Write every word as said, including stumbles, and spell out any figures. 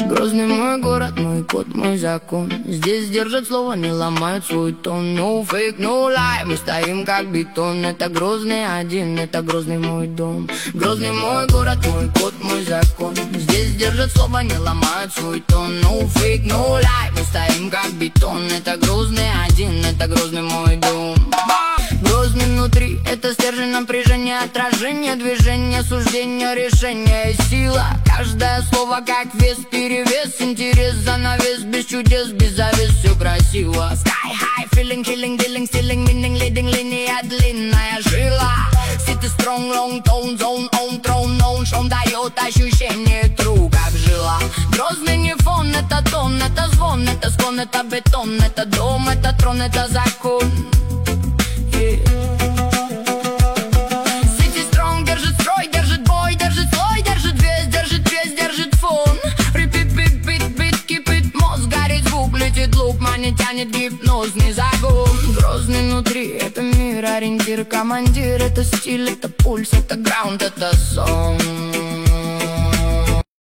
Грозный мой город, мой код, мой закон. Здесь держат слово, не ломают свой тон. No fake, no lie, мы стоим как бетон. Это Грозный один, это Грозный мой дом. Грозный мой город, мой код, мой закон. Здесь держат слово, не ломают свой тон. No fake, no lie, мы стоим как бетон. Это Грозный один, это Грозный мой дом. Грозный внутри, это стержень, напряжение, отражение, движение, суждение, решение и сила. Каждое слово как вес, перевес, интерес, занавес, без чудес, без завес, все красиво. Sky high, feeling, killing, dealing, stealing, meaning, leading, линия длинная жила. City strong, long tone, zone, on throne, known, шум дает ощущение true, как жила. Грозный не фон, это тон, это звон, это склон, это бетон, это дом, это трон, это закон. City strong, держит строй, держит бой, держит слой, держит вес, держит вес, держит фон. Репит, бит, бит, бит, кипит мозг, горит звук, летит лук, манит, тянет гипнозный загон. Грозный внутри, это мир, ориентир, командир, это стиль, это пульс, это граунд, это сон.